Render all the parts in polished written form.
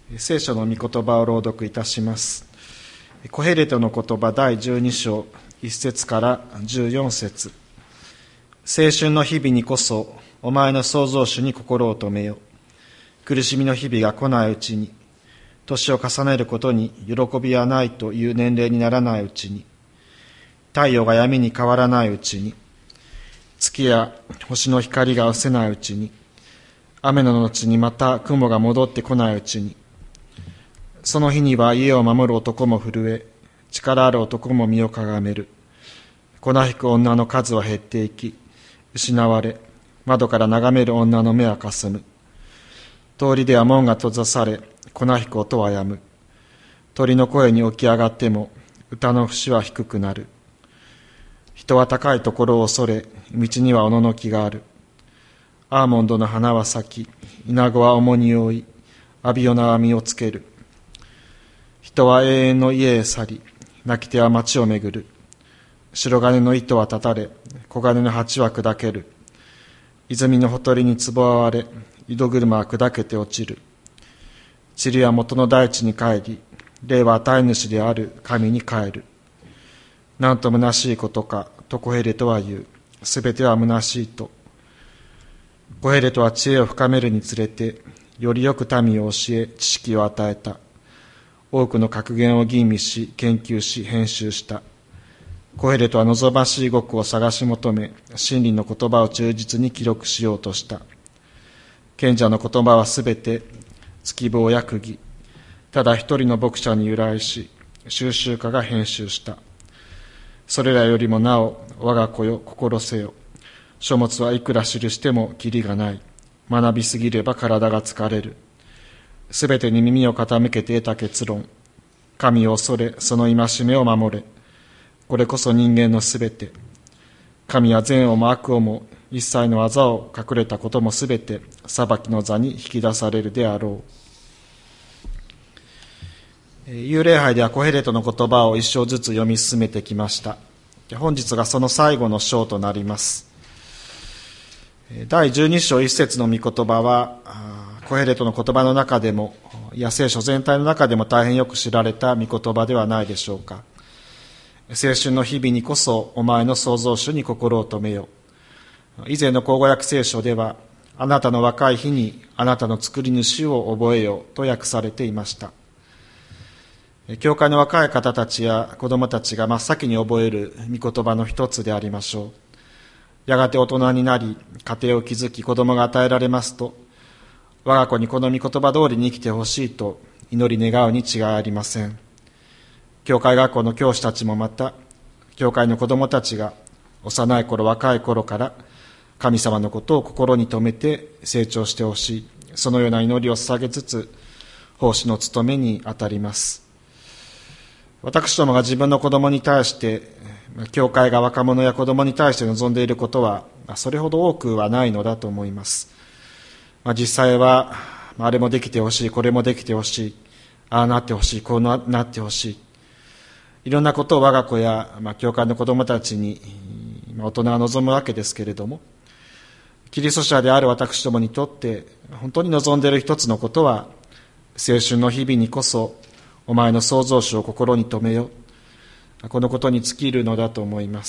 聖書の御言葉を朗読いたします。コヘレトの言葉第12章1節から14節。青春の日々にこそお前の創造主に心を留めよ。苦しみの日々が来ないうちに、年を重ねることに喜びはないという年齢にならないうちに、太陽が闇に変わらないうちに、月や星の光が失せないうちに、雨の後にまた雲が戻ってこないうちに、その日には家を守る男も震え、力ある男も身をかがめる。粉引く女の数は減っていき、失われ、窓から眺める女の目はかすむ。通りでは門が閉ざされ、粉引く音はやむ。鳥の声に起き上がっても、歌の節は低くなる。人は高いところを恐れ、道にはおののきがある。アーモンドの花は咲き、イナゴは重荷を負い、アビオナは実をつける。人は永遠の家へ去り、泣き手は町を巡る。白金の糸は断たれ、黄金の鉢は砕ける。泉のほとりに壺は割れ、井戸車は砕けて落ちる。塵は元の大地に帰り、霊は与え主である神に帰る。なんと虚しいことか、とコヘレトは言う。すべては虚しいと。コヘレトは知恵を深めるにつれて、よりよく民を教え、知識を与えた。多くの格言を吟味し、研究し、編集した。コヘレトは望ましい語句を探し求め、真理の言葉を忠実に記録しようとした。賢者の言葉はすべて、月棒や釘。ただ一人の牧者に由来し、収集家が編集した。それらよりもなお、我が子よ、心せよ。書物はいくら記してもきりがない。学びすぎれば体が疲れる。すべてに耳を傾けて得た結論。神を恐れ、その戒めを守れ。これこそ人間のすべて。神は善をも悪をも、一切の技を隠れたこともすべて、裁きの座に引き出されるであろう。幽霊杯ではコヘレトの言葉を一章ずつ読み進めてきました。本日がその最後の章となります。第12章1節の御言葉は、コヘレトの言葉の中でも、いや聖書全体の中でも大変よく知られた御言葉ではないでしょうか。青春の日々にこそお前の創造主に心を留めよ。以前の口語訳聖書では、あなたの若い日にあなたの作り主を覚えよと訳されていました。教会の若い方たちや子供たちが真っ先に覚える御言葉の一つでありましょう。やがて大人になり、家庭を築き子供が与えられますと、我が子にこの御言葉通りに生きてほしいと祈り願うに違いありません。教会学校の教師たちもまた、教会の子供たちが幼い頃若い頃から神様のことを心に留めて成長してほしい。そのような祈りを捧げつつ、奉仕の務めに当たります。私どもが自分の子供に対して、教会が若者や子供に対して望んでいることは、それほど多くはないのだと思います。実際は、あれもできてほしい、これもできてほしい、ああなってほしい、こうなってほしい。いろんなことを我が子や、教会の子供たちに、大人は望むわけですけれども、キリスト者である私どもにとって、本当に望んでいる一つのことは、青春の日々にこそ、お前の創造主を心に留めよ。このことに尽きるのだと思います。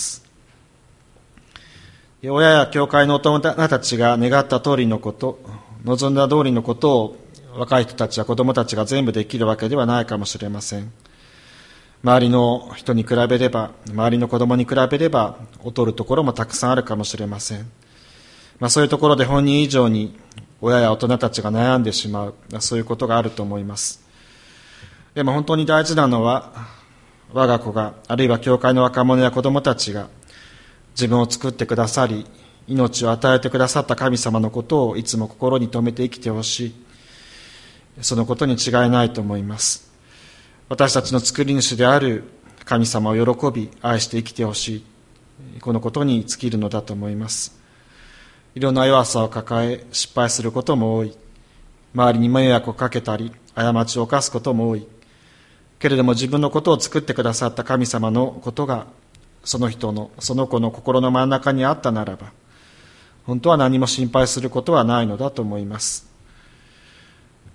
親や教会の大人たちが願った通りのこと、望んだ通りのことを若い人たちや子供たちが全部できるわけではないかもしれません。周りの人に比べれば、周りの子供に比べれば、劣るところもたくさんあるかもしれません。そういうところで本人以上に親や大人たちが悩んでしまう、そういうことがあると思います。でも本当に大事なのは、我が子が、あるいは教会の若者や子供たちが、自分を作ってくださり、命を与えてくださった神様のことをいつも心に留めて生きてほしい。そのことに違いないと思います。私たちの作り主である神様を喜び、愛して生きてほしい。このことに尽きるのだと思います。いろんな弱さを抱え、失敗することも多い。周りに迷惑をかけたり、過ちを犯すことも多い。けれども自分のことを作ってくださった神様のことが、その人の、その子の心の真ん中にあったならば、本当は何も心配することはないのだと思います。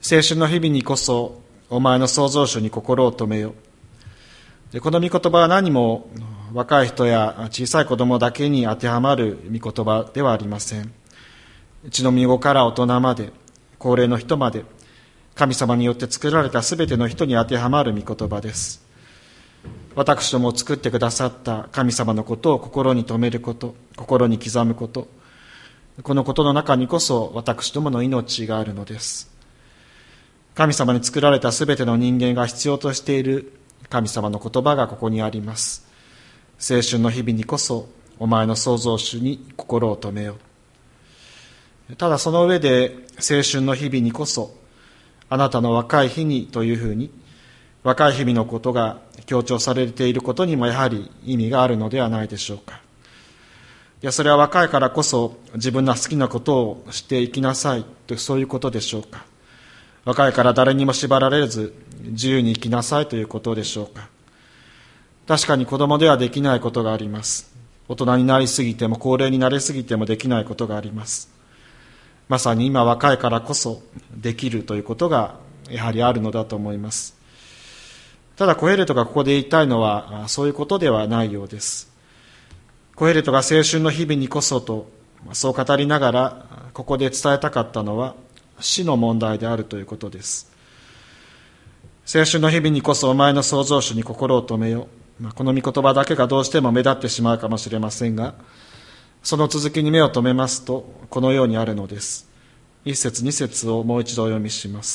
青春の日々にこそお前の創造主に心を留めよ。でこの御言葉は何も若い人や小さい子供だけに当てはまる御言葉ではありません。血のみ子から大人まで、高齢の人まで、神様によって作られたすべての人に当てはまる御言葉です。私どもを作ってくださった神様のことを心に留めること、心に刻むこと、このことの中にこそ私どもの命があるのです。神様に作られたすべての人間が必要としている神様の言葉がここにあります。青春の日々にこそお前の創造主に心を留めよう。ただその上で青春の日々にこそあなたの若い日にというふうに若い日々のことが強調されていることにもやはり意味があるのではないでしょうか。いや、それは若いからこそ自分の好きなことをしていきなさいと、そういうことでしょうか。若いから誰にも縛られず自由に生きなさいということでしょうか。確かに子供ではできないことがあります。大人になりすぎても高齢になりすぎてもできないことがあります。まさに今若いからこそできるということがやはりあるのだと思います。ただコヘレトがここで言いたいのはそういうことではないようです。コヘレトが青春の日々にこそとそう語りながらここで伝えたかったのは死の問題であるということです。青春の日々にこそお前の創造主に心を留めよ。この御言葉だけがどうしても目立ってしまうかもしれませんが、その続きに目を留めますとこのようにあるのです。一節二節をもう一度お読みします。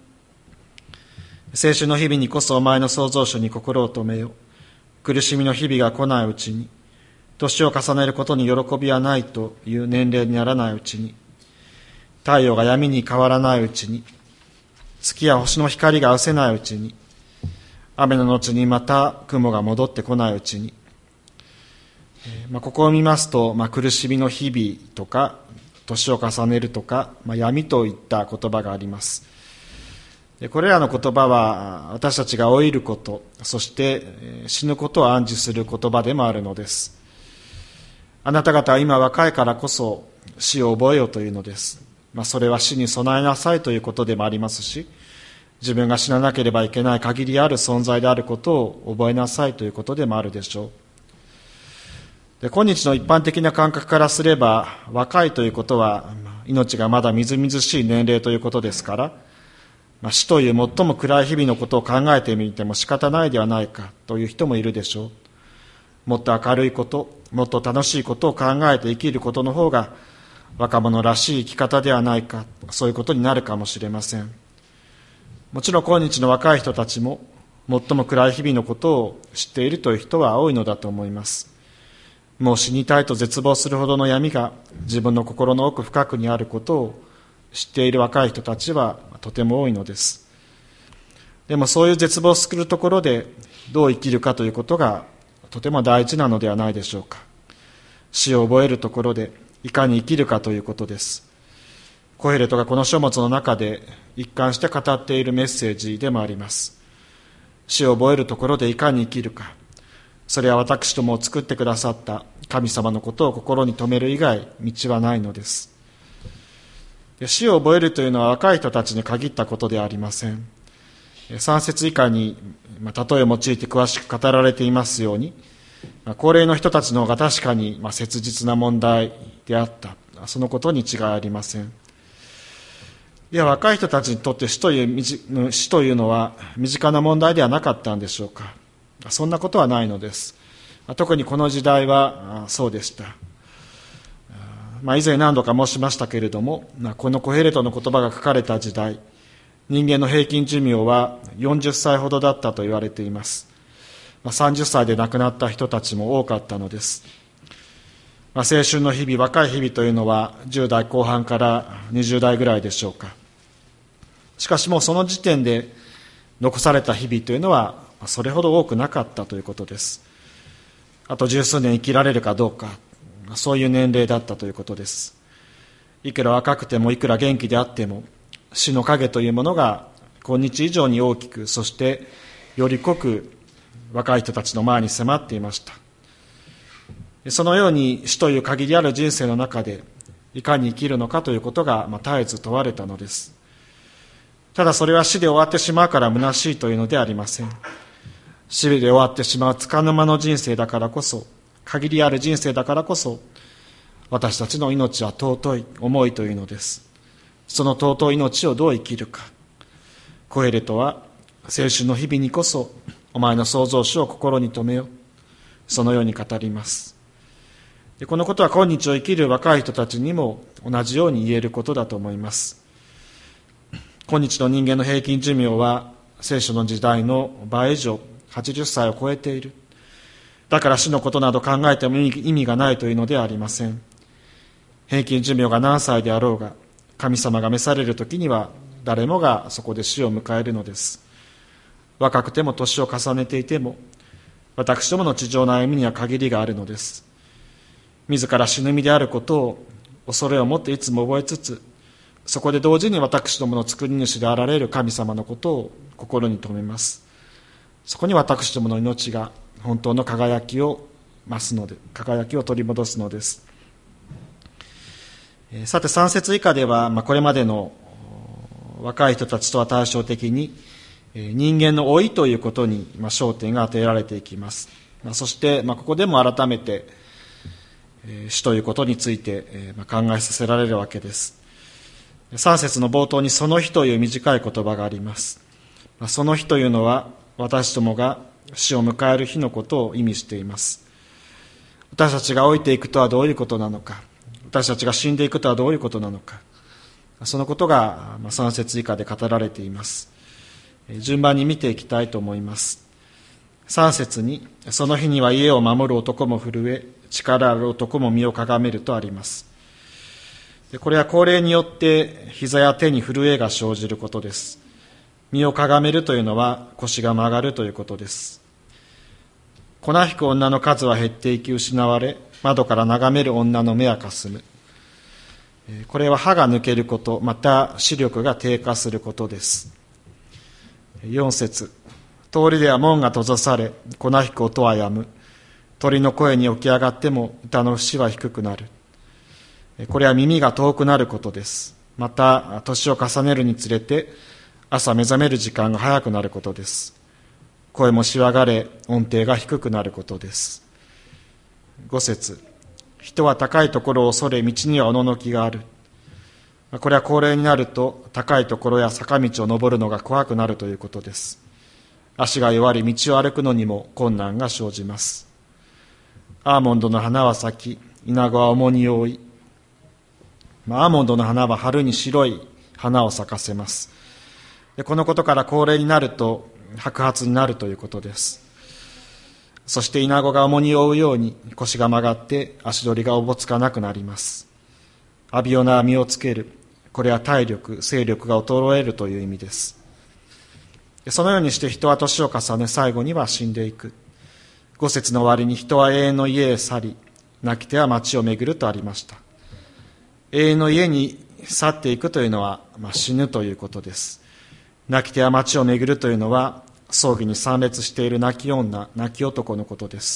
青春の日々にこそお前の創造主に心を留めよ。苦しみの日々が来ないうちに、年を重ねることに喜びはないという年齢にならないうちに、太陽が闇に変わらないうちに、月や星の光が失せないうちに、雨の後にまた雲が戻ってこないうちに、ここを見ますと、苦しみの日々とか年を重ねるとか、闇といった言葉があります。これらの言葉は私たちが老いること、そして死ぬことを暗示する言葉でもあるのです。あなた方は今若いからこそ死を覚えよというのです。それは死に備えなさいということでもありますし、自分が死ななければいけない限りある存在であることを覚えなさいということでもあるでしょう。で、今日の一般的な感覚からすれば、若いということは命がまだみずみずしい年齢ということですから、死という最も暗い日々のことを考えてみても仕方ないではないかという人もいるでしょう。もっと明るいこと、もっと楽しいことを考えて生きることの方が若者らしい生き方ではないか、そういうことになるかもしれません。もちろん今日の若い人たちも最も暗い日々のことを知っているという人は多いのだと思います。もう死にたいと絶望するほどの闇が自分の心の奥深くにあることを知っている若い人たちはとても多いのです。でもそういう絶望するところでどう生きるかということがとても大事なのではないでしょうか。死を覚えるところでいかに生きるかということです。コヘレトがこの書物の中で一貫して語っているメッセージでもあります。死を覚えるところでいかに生きるか、それは私どもを作ってくださった神様のことを心に留める以外道はないのです。死を覚えるというのは若い人たちに限ったことではありません。3節以下に例えを用いて詳しく語られていますように、高齢の人たちの方が確かに切実な問題であった、そのことに違いありません。いや、若い人たちにとって死というのは身近な問題ではなかったんでしょうか。そんなことはないのです。特にこの時代はそうでした。以前何度か申しましたけれども、このコヘレトの言葉が書かれた時代、人間の平均寿命は40歳ほどだったと言われています。30歳で亡くなった人たちも多かったのです。青春の日々、若い日々というのは10代後半から20代ぐらいでしょうか。しかしもうその時点で残された日々というのはそれほど多くなかったということです。あと十数年生きられるかどうか、そういう年齢だったということです。いくら若くてもいくら元気であっても、死の影というものが今日以上に大きく、そしてより濃く若い人たちの前に迫っていました。そのように死という限りある人生の中でいかに生きるのかということが絶えず問われたのです。 ただそれは死で終わってしまうから虚しいというのではありません。死で終わってしまう束の間の人生だからこそ、限りある人生だからこそ、私たちの命は尊い、重いというのです。その尊い命をどう生きるか。コヘレトは、青春の日々にこそ、お前の創造主を心に留めよ。そのように語ります。でこのことは今日を生きる若い人たちにも同じように言えることだと思います。今日の人間の平均寿命は聖書の時代の倍以上80歳を超えている。だから死のことなど考えても意味がないというのではありません。平均寿命が何歳であろうが、神様が召される時には誰もがそこで死を迎えるのです。若くても年を重ねていても、私どもの地上の歩みには限りがあるのです。自ら死ぬ身であることを恐れを持っていつも覚えつつ、そこで同時に私どもの作り主であられる神様のことを心に留めます。そこに私どもの命が本当の輝きを増すので、輝きを取り戻すのです。さて3節以下では、これまでの若い人たちとは対照的に人間の老いということに焦点が当てられていきます。そしてここでも改めて死ということについて考えさせられるわけです。3節の冒頭にその日という短い言葉があります。その日というのは私どもが死を迎える日のことを意味しています。私たちが老いていくとはどういうことなのか、私たちが死んでいくとはどういうことなのか、そのことが3節以下で語られています。順番に見ていきたいと思います。3節にその日には家を守る男も震え、力ある男も身をかがめるとあります。これは高齢によって膝や手に震えが生じることです。身をかがめるというのは腰が曲がるということです。粉引く女の数は減っていき失われ、窓から眺める女の目はかすむ。これは歯が抜けること、また視力が低下することです。4節、通りでは門が閉ざされ、粉引く音はやむ。鳥の声に起き上がっても歌の節は低くなる。これは耳が遠くなることです。また年を重ねるにつれて朝目覚める時間が早くなることです。声もしわがれ、音程が低くなることです。5節、人は高いところを恐れ、道には趣きがある。これは高齢になると高いところや坂道を登るのが怖くなるということです。足が弱り道を歩くのにも困難が生じます。アーモンドの花は咲き、イナゴは重荷を負い。アーモンドの花は春に白い花を咲かせます。このことから高齢になると白髪になるということです。そしてイナゴが重荷を負うように腰が曲がって足取りがおぼつかなくなります。アビオナは実をつける。これは体力、精力が衰えるという意味です。そのようにして人は年を重ね、最後には死んでいく。5節の終わりに人は永遠の家へ去り、泣き手は町を巡るとありました。永遠の家に去っていくというのは、死ぬということです。泣き手は町を巡るというのは、葬儀に参列している泣き女、泣き男のことです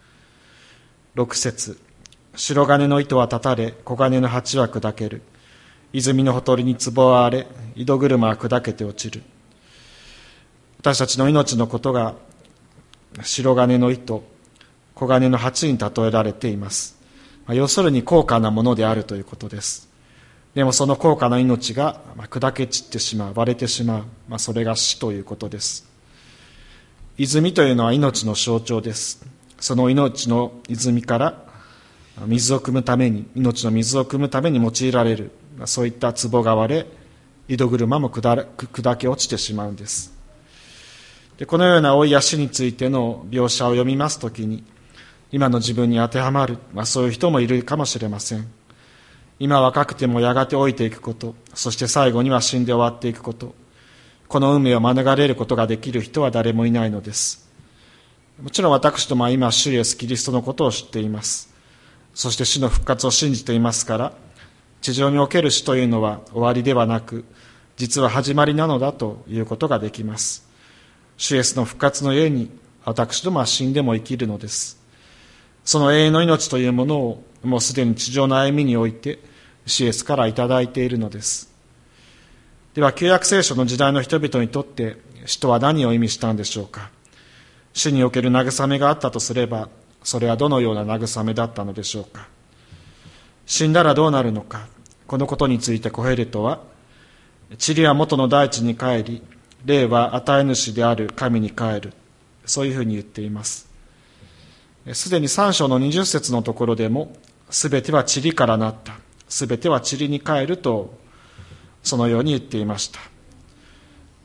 。6節、白金の糸は断たれ、小金の鉢は砕ける。泉のほとりに壺は荒れ、井戸車は砕けて落ちる。私たちの命のことが白金の糸、小金の鉢に例えられています。要するに高価なものであるということです。でもその高価な命が砕け散ってしまう、割れてしまう、それが死ということです。泉というのは命の象徴です。その命の泉から水を汲むために、命の水を汲むために用いられる、そういった壺が割れ、井戸車も砕け落ちてしまうんです。でこのような老いや死についての描写を読みますときに、今の自分に当てはまる、そういう人もいるかもしれません。今若くてもやがて老いていくこと、そして最後には死んで終わっていくこと、この運命を免れることができる人は誰もいないのです。もちろん私どもは今主イエスキリストのことを知っています。そして死の復活を信じていますから、地上における死というのは終わりではなく、実は始まりなのだということができます。主イエスの復活の家に私どもは死んでも生きるのです。その永遠の命というものをもうすでに地上の歩みにおいて主イエスからいただいているのです。 では旧約聖書の時代の人々にとって死とは何を意味したんでしょうか。死における慰めがあったとすれば、それはどのような慰めだったのでしょうか。死んだらどうなるのか。このことについてコヘレトは、塵は元の大地に帰り、霊は与え主である神に帰る、そういうふうに言っています。すでに3章の20節のところでも、すべては塵からなった、すべては塵に帰ると、そのように言っていました。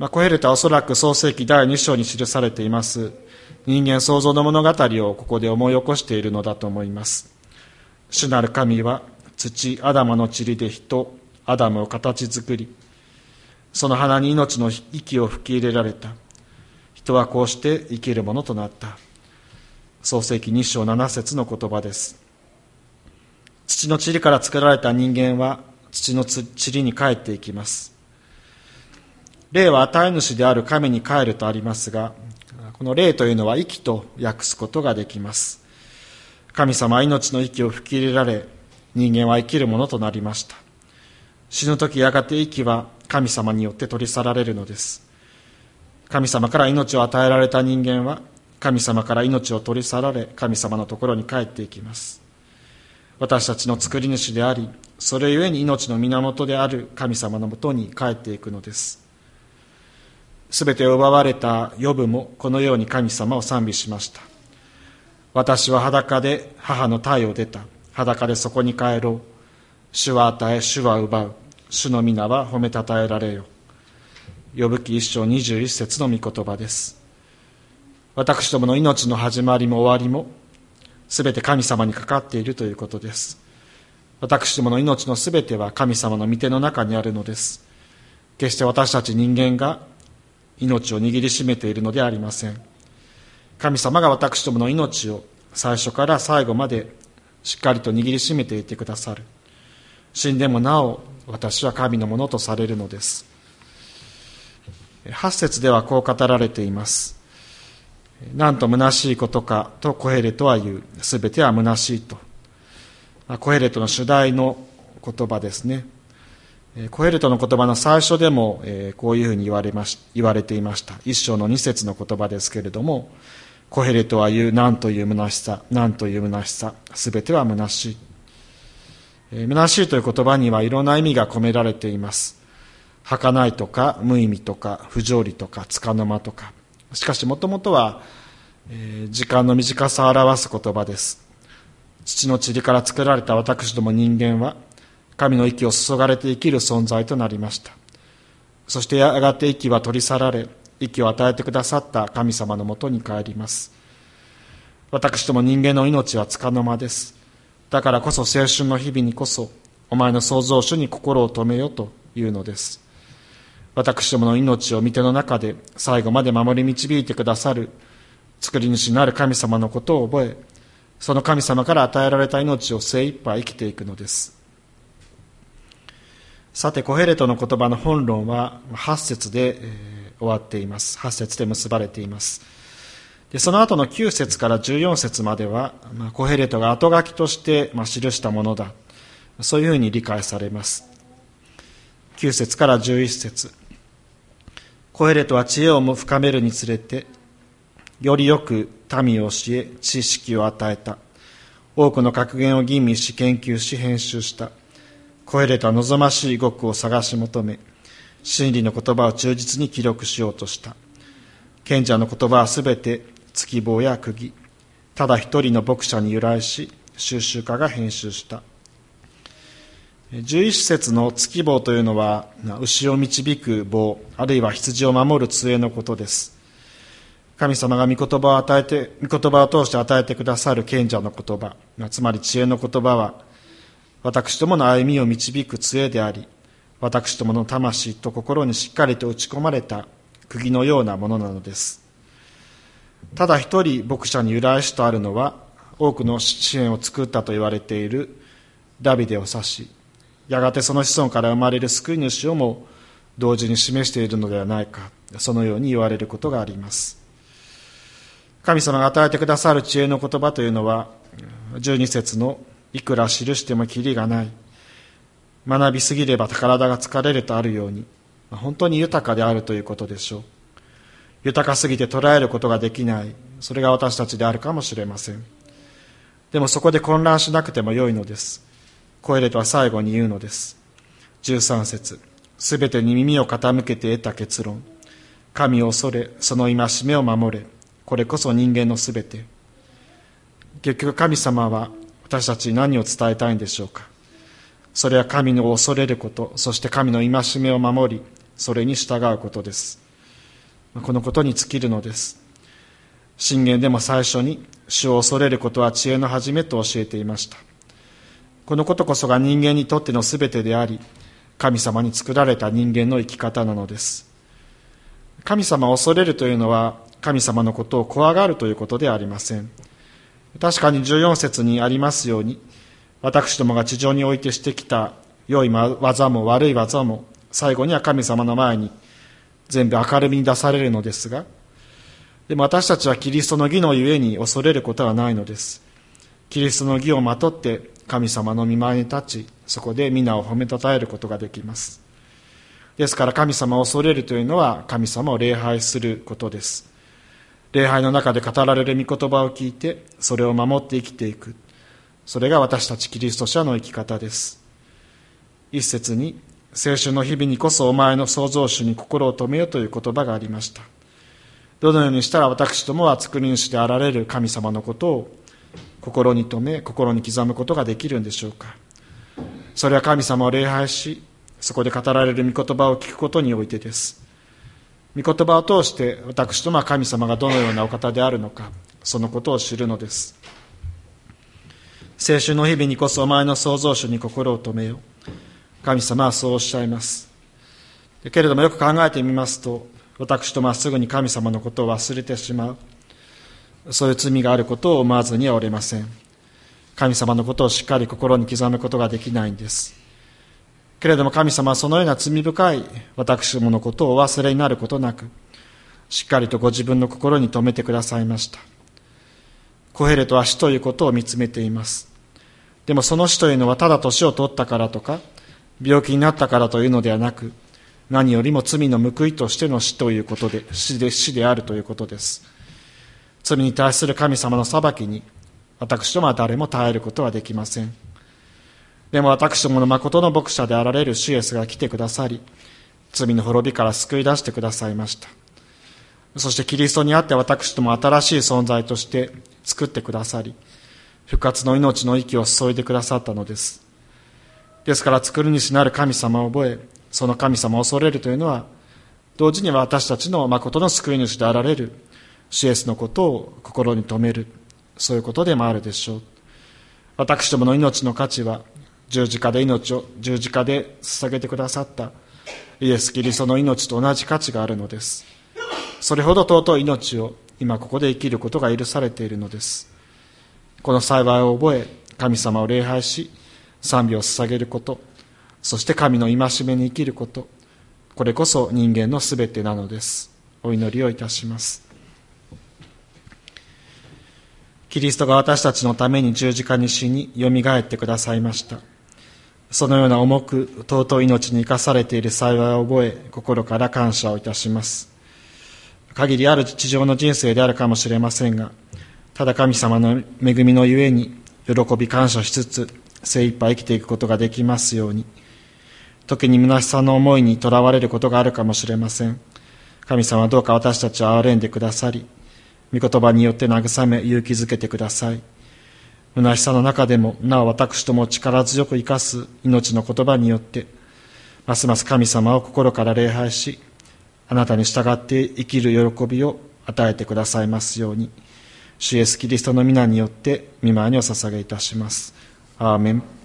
コヘレトはおそらく創世記第2章に記されています人間創造の物語をここで思い起こしているのだと思います。主なる神は土アダマの塵で人アダムを形作り、その鼻に命の息を吹き入れられた。人はこうして生きるものとなった。創世記2章7節の言葉です。土の塵から作られた人間は土の塵に帰っていきます。霊は与え主である神に帰るとありますが、この霊というのは息と訳すことができます。神様は命の息を吹き入れられ、人間は生きるものとなりました。死ぬ時やがて息は神様によって取り去られるのです。神様から命を与えられた人間は神様から命を取り去られ、神様のところに帰っていきます。私たちの作り主であり、それゆえに命の源である神様のもとに帰っていくのです。すべてを奪われたヨブもこのように神様を賛美しました。私は裸で母の胎を出た。裸でそこに帰ろう。主は与え、主は奪う。主の皆は褒めたたえられよ。ヨブ記1章21節の御言葉です。私どもの命の始まりも終わりもすべて神様にかかっているということです。私どもの命のすべては神様の御手の中にあるのです。決して私たち人間が命を握りしめているのではありません。神様が私どもの命を最初から最後までしっかりと握りしめていてくださる。死んでもなお私は神のものとされるのです。8節ではこう語られています。なんと虚しいことかとコヘレトは言う。すべては虚しいと。コヘレトの主題の言葉ですね。コヘレトの言葉の最初でもこういうふうに言われていました。一章の2節の言葉ですけれども、コヘレトは言う。なんという虚しさ、なんという虚しさ、すべては虚しい。虚しいという言葉にはいろんな意味が込められています。儚いとか無意味とか不条理とか束の間とか。しかしもともとは時間の短さを表す言葉です。土の塵から作られた私ども人間は神の息を注がれて生きる存在となりました。そしてやがて息は取り去られ、息を与えてくださった神様のもとに帰ります。私ども人間の命は束の間です。だからこそ青春の日々にこそお前の創造主に心を留めよというのです。私どもの命を御手の中で最後まで守り導いてくださる作り主なる神様のことを覚え、その神様から与えられた命を精一杯生きていくのです。さてコヘレトの言葉の本論は8節で終わっています。8節で結ばれています。でその後の9節から14節まではコヘレトが後書きとして記したものだ、そういうふうに理解されます。9節から11節、コヘレトは知恵を深めるにつれてよりよく民を教え知識を与えた。多くの格言を吟味し研究し編集した。コヘレトは望ましい語句を探し求め、真理の言葉を忠実に記録しようとした。賢者の言葉はすべて月棒や釘、ただ一人の牧者に由来し収集家が編集した。11節の月棒というのは牛を導く棒、あるいは羊を守る杖のことです。神様が御言葉を通して与えてくださる賢者の言葉、つまり知恵の言葉は私どもの歩みを導く杖であり、私どもの魂と心にしっかりと打ち込まれた釘のようなものなのです。ただ一人牧者に由来しとあるのは、多くの支援を作ったと言われているダビデを指し、やがてその子孫から生まれる救い主をも同時に示しているのではないか、そのように言われることがあります。神様が与えてくださる知恵の言葉というのは、12節のいくら記してもきりがない、学びすぎれば体が疲れるとあるように、 本当に豊かであるということでしょう。豊かすぎて捉えることができない、それが私たちであるかもしれません。でもそこで混乱しなくてもよいのです。コエレトは最後に言うのです。13節、すべてに耳を傾けて得た結論。神を恐れ、その戒めを守れ。これこそ人間のすべて。結局神様は私たちに何を伝えたいんでしょうか。それは神を恐れること、そして神の戒めを守り、それに従うことです。このことに尽きるのです。箴言でも最初に、主を恐れることは知恵の始めと教えていました。このことこそが人間にとってのすべてであり、神様に作られた人間の生き方なのです。神様を恐れるというのは、神様のことを怖がるということではありません。確かに14節にありますように、私どもが地上においてしてきた良い技も悪い技も、最後には神様の前に全部明るみに出されるのですが、でも私たちはキリストの義のゆえに恐れることはないのです。キリストの義をまとって神様の御前に立ち、そこで皆を褒めたたえることができます。ですから神様を恐れるというのは神様を礼拝することです。礼拝の中で語られる御言葉を聞いて、それを守って生きていく。それが私たちキリスト者の生き方です。一節に、青春の日々にこそお前の創造主に心を留めよという言葉がありました。どのようにしたら私どもは作り主であられる神様のことを心に留め、心に刻むことができるんでしょうか。それは神様を礼拝し、そこで語られる御言葉を聞くことにおいてです。御言葉を通して私どもは神様がどのようなお方であるのか、そのことを知るのです。青春の日々にこそお前の創造主に心を留めよ。神様はそうおっしゃいます。けれどもよく考えてみますと、私どもはすぐに神様のことを忘れてしまう。そういう罪があることを思わずにはおれません。神様のことをしっかり心に刻むことができないんです。けれども神様はそのような罪深い私どものことをお忘れになることなく、しっかりとご自分の心に留めてくださいました。コヘレトは死ということを見つめています。でもその死というのはただ年を取ったからとか、病気になったからというのではなく、何よりも罪の報いとしての死ということで、死であるということです。罪に対する神様の裁きに、私どもは誰も耐えることはできません。でも私どもの誠の牧者であられる主イエスが来てくださり、罪の滅びから救い出してくださいました。そしてキリストにあって私ども新しい存在として作ってくださり、復活の命の息を注いでくださったのです。ですから作る主なる神様を覚え、その神様を恐れるというのは、同時には私たちの誠の救い主であられる主イエスのことを心に留める、そういうことでもあるでしょう。私どもの命の価値は、十字架で命を十字架で捧げてくださったイエス・キリストの命と同じ価値があるのです。それほど尊い命を今ここで生きることが許されているのです。この幸いを覚え、神様を礼拝し、賛美を捧げること、そして神の戒めに生きること、これこそ人間のすべてなのです。お祈りをいたします。キリストが私たちのために十字架に死に、よみがえってくださいました。そのような重く尊い命に生かされている幸いを覚え、心から感謝をいたします。限りある地上の人生であるかもしれませんが、ただ神様の恵みのゆえに、喜び感謝しつつ、精一杯生きていくことができますように。時に虚しさの思いにとらわれることがあるかもしれません。神様はどうか私たちを憐れんでくださり、御言葉によって慰め、勇気づけてください。虚しさの中でも、なお私ども力強く生かす命の言葉によって、ますます神様を心から礼拝し、あなたに従って生きる喜びを与えてくださいますように、主イエスキリストの皆によって御前にお捧げいたします。アーメン。